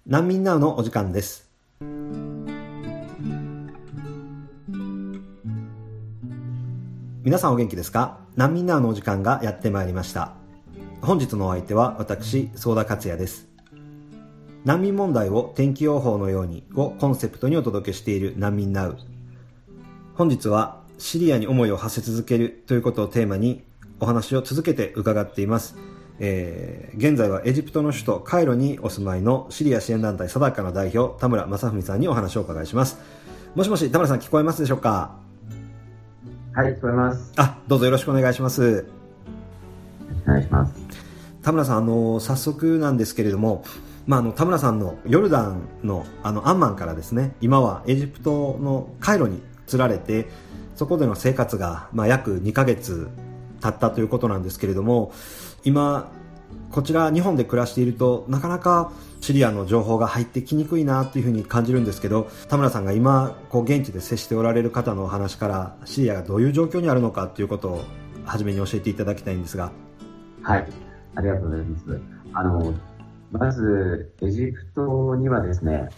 難民ナウのお時間です。皆さんお元気ですか？難民ナウのお時間がやってまいりました。本日のお相手は私、相田克也です。難民問題を天気予報のようにをコンセプトにお届けしている難民ナウ。本日はシリアに思いを馳せ続けるということをテーマにお話を続けて伺っています。現在はエジプトの首都カイロにお住まいのシリア支援団体サダカの代表田村正文さんにお話をお伺いします。もしもし田村さん、聞こえますでしょうか？ はい、聞こえます。 どうぞよろしくお願いします。 よろしくお願いします。 田村さん、早速なんですけれども、田村さんのヨルダンのアンマンからですね、今はエジプトのカイロに移られて、そこでの生活が、約2ヶ月経ったということなんですけれども、今こちら日本で暮らしているとなかなかシリアの情報が入ってきにくいなというふうに感じるんですけど、田村さんが今現地で接しておられる方のお話からシリアがどういう状況にあるのかということを初めに教えていただきたいんですが。 はい、ありがとうございます。まずエジプトにはですね、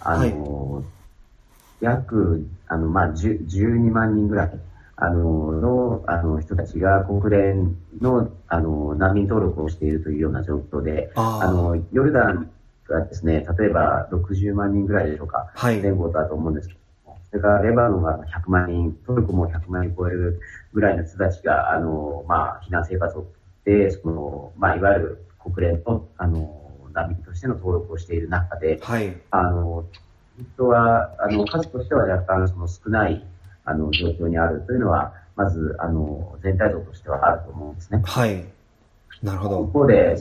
約12万人ぐらいの人たちが国連の難民登録をしているというような状況で、ヨルダンがですね、例えば60万人ぐらいでしょうか、前後だと思うんですけども、それからレバノンが100万人、トルコも100万人超えるぐらいの人たちが避難生活を送って、いわゆる国連の難民としての登録をしている中で、人は数としては若干少ない状況にあるというのは、まず全体像としてはあると思うんですね。 なるほど。 一方で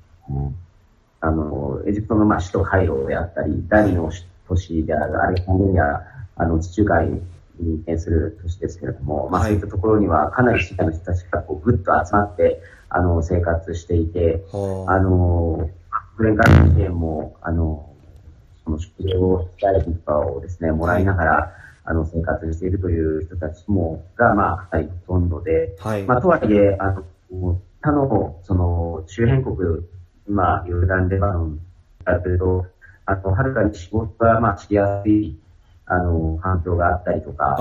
エジプトの首都カイロであったり、第二の都市であるアレキサンドリア、地中海に面する都市ですけれども、そういったところにはかなりシリアの人たちがぐっと集まって生活していて、国連からの支援もその食料代金とかをですね、もらいながら生活しているという人たちもがかなりほとんどで、とはいえ他の周辺国、ヨルダン、レバノンだというと、はるかに仕事がしやすい環境があったりとか、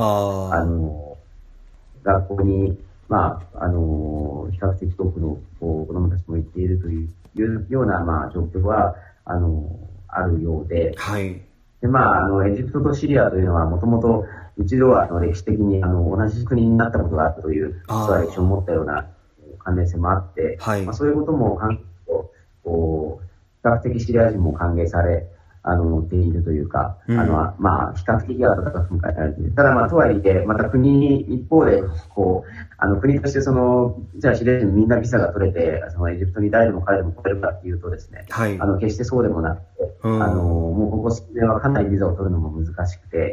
学校に比較的多くの子供たちも行っているというような状況はあるようで、でエジプトとシリアというのはもともと一度は歴史的に同じ国になったことがあったという実は歴史を持ったような関連性もあって、そういうことも考えると比較的シリア人も歓迎されているというか、比較的温かく迎えられている。ただとはいえ、また国に一方で国としてじゃあシリア人みんなビザが取れてエジプトに誰でも彼でも来れるかっていうとですね、決してそうでもなくて、もうここ数年はかなりビザを取るのも難しくて、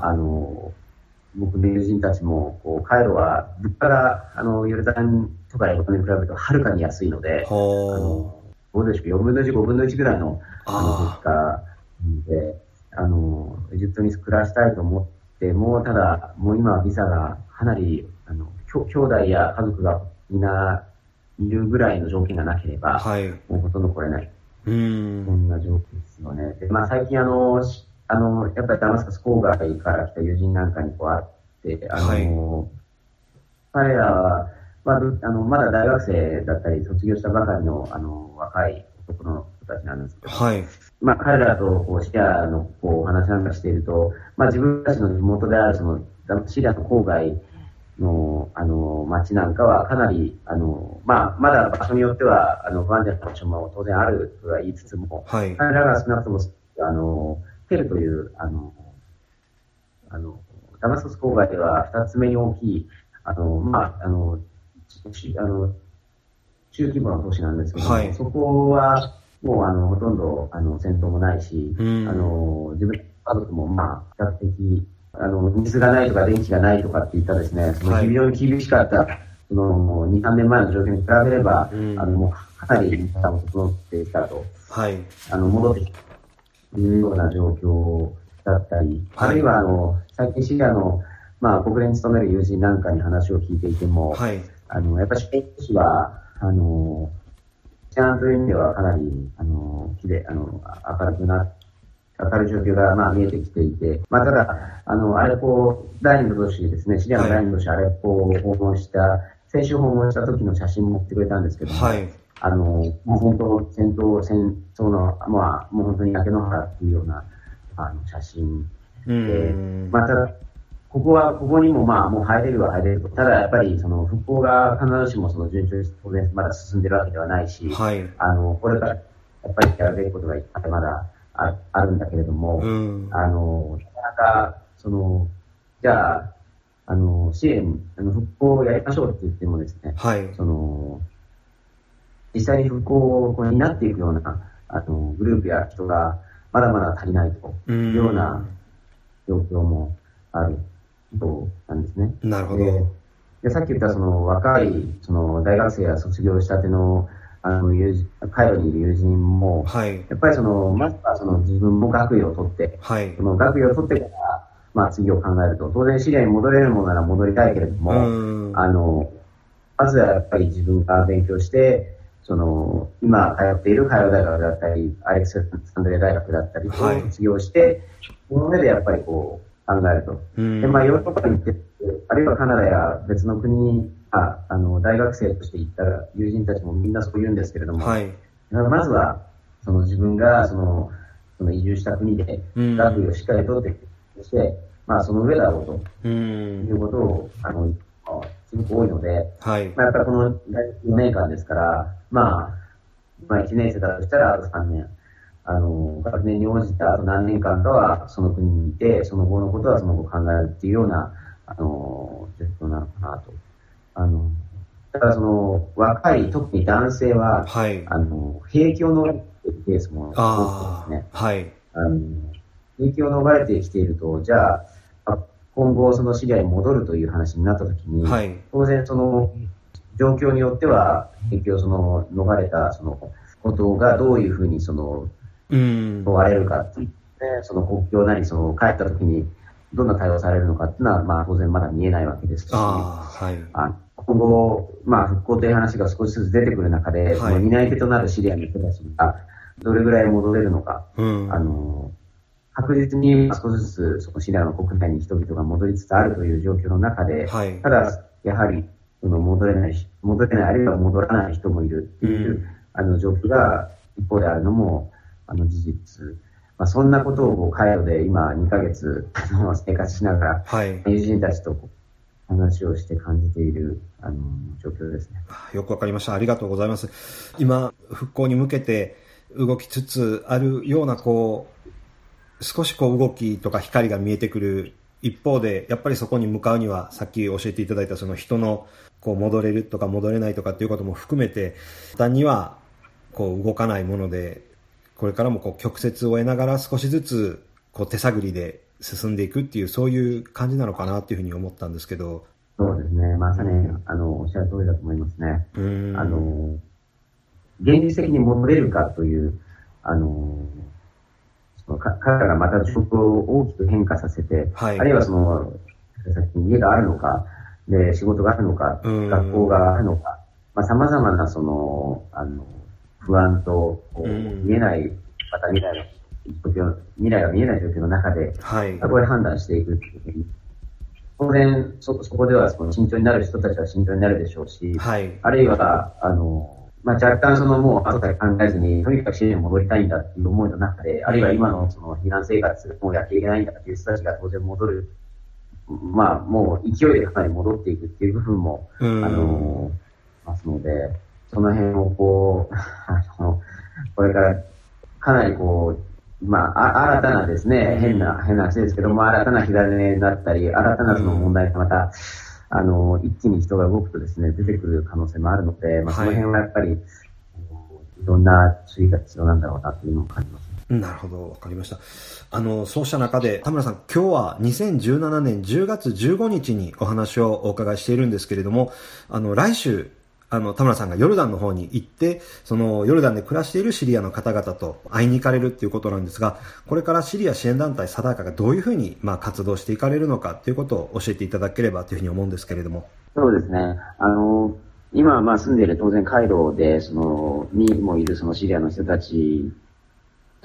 僕の友人たちもカイロは物価がヨルダンとかエジプトに比べるとはるかに安いので、どうでしょう、4分の1、5分の1ぐらいの物価で、エジプトに暮らしたいと思っても、ただもう今はビザがかなり兄弟や家族がみんないるぐらいの条件がなければ、もうほとんど来れない。そんな状況ですよね。で最近やっぱりダマスカス郊外から来た友人なんかに会って、彼らは、まだ大学生だったり卒業したばかりの若い男の人たちなんですけど、彼らとシリアのお話なんかしていると、自分たちの地元であるシリアの郊外の町なんかはかなりまだ場所によっては不安定な場所も当然あるとは言いつつも、彼らが少なくともテルというダマスカス郊外では2つ目に大きい中規模の都市なんですけど、そこはもうほとんど戦闘もないし、自分の家族も比較的水がないとか電気がないとかっていったですね、非常に厳しかった2、3年前の状況に比べれば、もうかなりインフラも整ってきたと、戻ってきたというような状況だったり、あるいは最近シリアの国連に勤める友人なんかに話を聞いていても、やっぱりシリア都市は治安という意味ではかなり綺麗明るくなっかかる状況が、まあ、見えてきていて、まあ、ただ、アレポ第2の都市ですね、シリアの第2の都市アレポを訪問した、先週訪問した時の写真も送ってくれたんですけども、 はい。 本当、戦争の、まあ、もう本当に焼け野原っていうような、写真で、まあ、ただ、ここにもまあ、もう入れるは入れると。ただやっぱり、その、復興が必ずしもその順調に当然まだ進んでるわけではないし、 はい。 これから、やっぱりやるべきことがいっぱいまだあるんだけれども、なかなか、その、じゃあ、支援、復興をやりましょうって言ってもですね、 はい。 その、実際に復興をこう担っていくような、グループや人がまだまだ足りないというような状況もあるそうなんですね。 なるほど。 で、さっき言ったその若い、その大学生や卒業したての、カイロにいる友人も、 はい。 やっぱりその、まずはその自分も学位を取って、 はい。 その学位を取ってから、まあ次を考えると、当然シリアに戻れるものなら戻りたいけれども、まずはやっぱり自分が勉強して、その、今通っているカイロ大学だったり、アレクサンドリア大学だったりを卒業して、その上でやっぱりこう考えると。で、まあヨーロッパに行って、あるいはカナダや別の国に、大学生として行った友人たちもみんなそう言うんですけれども、はい、まずは、その自分がその移住した国で学位をしっかり取ってして、まあその上だろうということを、すごく多いので、はい、まあ、やっぱりこの4年間ですから、まあ1年生だとしたらあと3年、学年に応じたあと何年間かはその国にいて、その後のことはその後考えるっていうような、状況なのかなと。だからその若い、特に男性は、はい、兵役を逃れているケースも多くてですね。はい。兵役を逃れてきていると、じゃあ、今後そのシリアに戻るという話になったときに、はい、当然その状況によっては、兵役をその逃れたそのことがどういうふうにその、問われるかっていう、ね、その国境なりその帰ったときにどんな対応されるのかっていうのは、まあ当然まだ見えないわけですし、はい、今後、まあ復興という話が少しずつ出てくる中で、はい、担い手となるシリアの人たちがどれぐらい戻れるのか、確実に少しずつそのシリアの国内に人々が戻りつつあるという状況の中で、はい、ただやはりその戻れない、あるいは戻らない人もいるっていう、状況が一方であるのも事実。まあ、そんなことをカイロで今2ヶ月生活しながら、はい、友人たちと話をして感じている状況ですね。 よくわかりました。ありがとうございます。今復興に向けて動きつつあるような少し動きとか光が見えてくる一方で、やっぱりそこに向かうにはさっき教えていただいたその人の戻れるとか戻れないとかっていうことも含めて、単には動かないもので、これからも曲折を得ながら少しずつ手探りで進んでいくっていう、そういう感じなのかなっていうふうに思ったんですけど。 そうですね。まさに、おっしゃる通りだと思いますね。現実的に戻れるかという、彼らがまた状況を大きく変化させて、はい、あるいは先に家があるのか、で、仕事があるのか、学校があるのか、まあ、様々な不安と、見えない、また未来が見えない状況の中で、はい、これ判断していくっていう時に、当然、そこでは慎重になる人たちは慎重になるでしょうし、はい、あるいは、まあ、若干もう後から考えずに、とにかくシリアに戻りたいんだっていう思いの中で、あるいは今の避難生活もうやっていけないんだっていう人たちが当然戻る、まあ、もう勢いでかなり戻っていくっていう部分も、ますので、その辺をこれからかなりまあ、新たなですね、変な話ですけども、新たな火種になったり、新たな問題がまた、一気に人が動くとですね、出てくる可能性もあるので、まあ、その辺はやっぱり、いろんな注意が必要なんだろうなというのを感じます。 なるほど、わかりました。そうした中で、田村さん、今日は2017年10月15日にお話をお伺いしているんですけれども、来週、田村さんがヨルダンの方に行って、そのヨルダンで暮らしているシリアの方々と会いに行かれるっていうことなんですが、これからシリア支援団体サダーカがどういうふうに活動していかれるのかっていうことを教えていただければというふうに思うんですけれども。 そうですね。今住んでいる当然カイロでにもいるそのシリアの人たち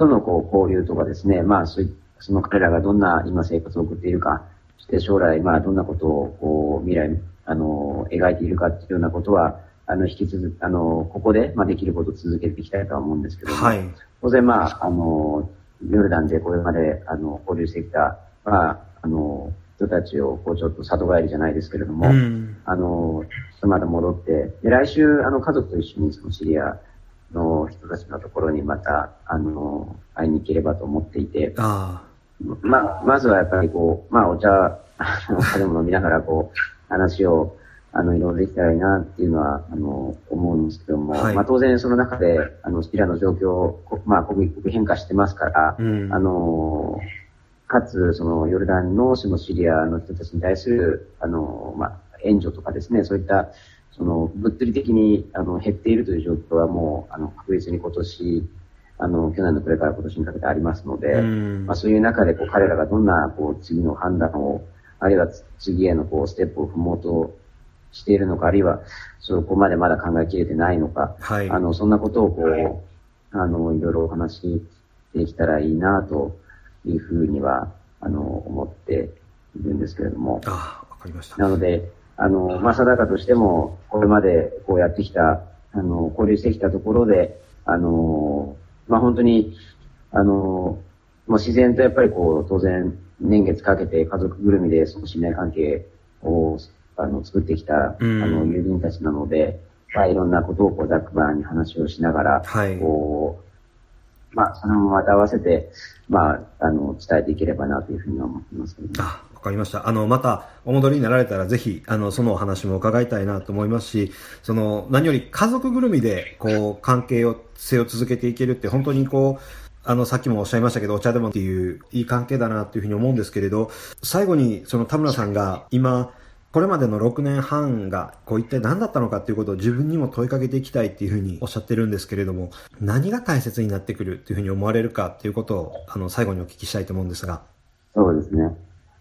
との交流とかですね、その彼らがどんな今生活を送っているか、そして将来、どんなことを未来、描いているかっていうようなことは、引き続き、ここで、できることを続けていきたいとは思うんですけども、はい、当然、ヨルダンでこれまで、交流してきた、人たちを、ちょっと里帰りじゃないですけれども、まだ戻って、で、来週、家族と一緒にそのシリアの人たちのところにまた、会いに行ければと思っていて、まずはやっぱりお茶でも飲みながら話を、いろいろできたらいいなっていうのは、思うんですけども、はい、当然その中で、シリアの状況、刻々変化してますから、かつ、そのヨルダンのそのシリアの人たちに対する、援助とかですね、そういった、その物理的に減っているという状況はもう確実に今年去年の暮れから今年にかけてありますので、そういう中で彼らがどんな次の判断を、あるいは次へのステップを踏もうとしているのか、あるいはそこまでまだ考えきれてないのか、はい、そんなことをいろいろお話できたらいいなというふうには思っているんですけれども。 わかりました。 なので定かとしてもこれまでやってきた交流してきたところで本当に自然とやっぱり当然年月かけて家族ぐるみでその信頼関係を作ってきた友人たちなので、いろんなことをざっくばらんに話をしながら、はい、それもまた合わせて伝えていければなというふうに思っていますけど、ね。 わかりました。またお戻りになられたらぜひそのお話も伺いたいなと思いますし、何より家族ぐるみで関係性を続けていけるって本当にさっきもおっしゃいましたけど、お茶でもっていういい関係だなというふうに思うんですけれど、最後に田村さんが今これまでの6年半が一体何だったのかということを自分にも問いかけていきたいっていうふうにおっしゃってるんですけれども、何が大切になってくるというふうに思われるかということを最後にお聞きしたいと思うんですが。 そうですね。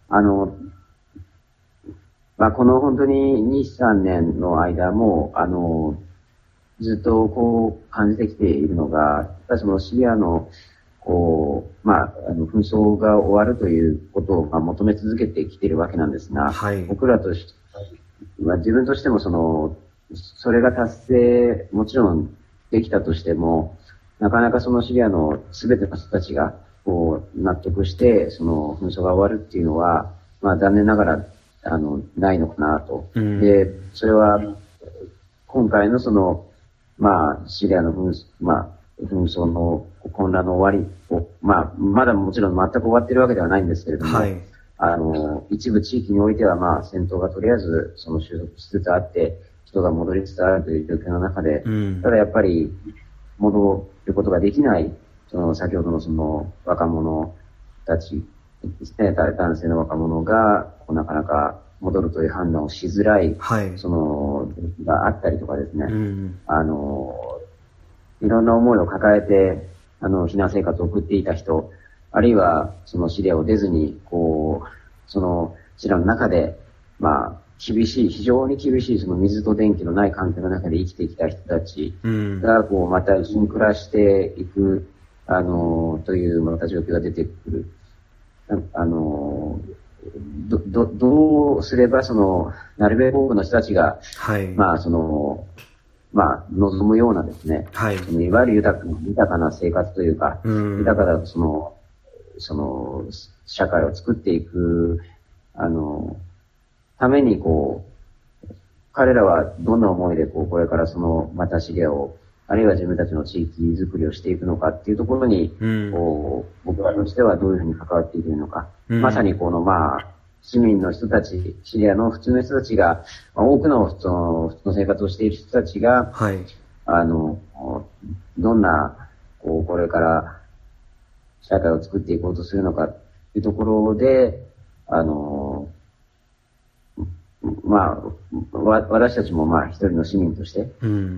この本当に2、3年の間も、ずっと感じてきているのが、やっぱりそのシリアの、紛争が終わるということを、求め続けてきているわけなんですが、はい、僕らとして、自分としてもそれが達成、もちろんできたとしても、なかなかそのシリアの全ての人たちが、納得して、その紛争が終わるっていうのは、残念ながら、ないのかなと。で、それは、今回のシリアの紛争の混乱の終わりを、まだもちろん全く終わっているわけではないんですけれども、はい、一部地域においては、戦闘がとりあえず、収束しつつあって、人が戻りつつあるという状況の中で、ただやっぱり、戻ることができない、先ほどの若者たちですね、男性の若者が、なかなか戻るという判断をしづらい、はい、があったりとかですね、いろんな思いを抱えて、避難生活を送っていた人、あるいは、シリアを出ずに、シリアの中で、非常に厳しい、水と電気のない環境の中で生きてきた人たちが、また一緒に暮らしていく、という、また状況が出てくる。どうすれば、なるべく多くの人たちが、はい、望むようなですね、はい、いわゆる豊かな生活というか、豊かな、社会を作っていく、ために、彼らはどんな思いで、これからまたシリアを、あるいは自分たちの地域づくりをしていくのかっていうところに、僕らとしてはどういうふうに関わっているのか。まさに市民の人たち、シリアの普通の人たちが、多くの普通の生活をしている人たちが、はい、どんな、これから社会を作っていこうとするのかっていうところで、私たちも一人の市民として、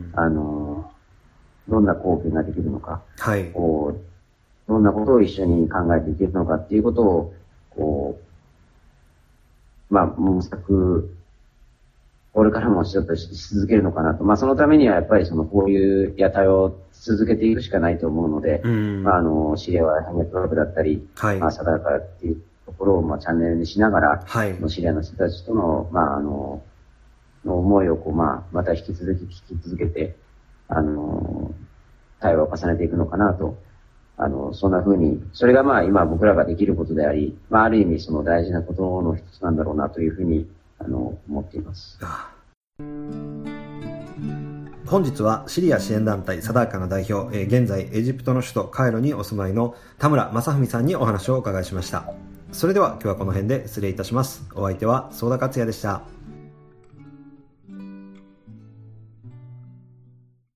どんな貢献ができるのか、はい、どんなことを一緒に考えていけるのかっていうことを、模索これからもちょっとし続けるのかなと。そのためにはやっぱりこういう屋台を続けていくしかないと思うので、シリアはヘルメットクラブだったり、サダカっていうところをチャンネルにしながら、シリアの人たちとの、の思いをまた引き続けて、対話を重ねていくのかなと。そんな風に、それが今僕らができることであり、ある意味大事なことの一つなんだろうなというふうに、思っています。 本日はシリア支援団体サダーカの代表、現在エジプトの首都カイロにお住まいの田村正文さんにお話をお伺いしました。それでは今日はこの辺で失礼いたします。お相手はソーダ勝也でした。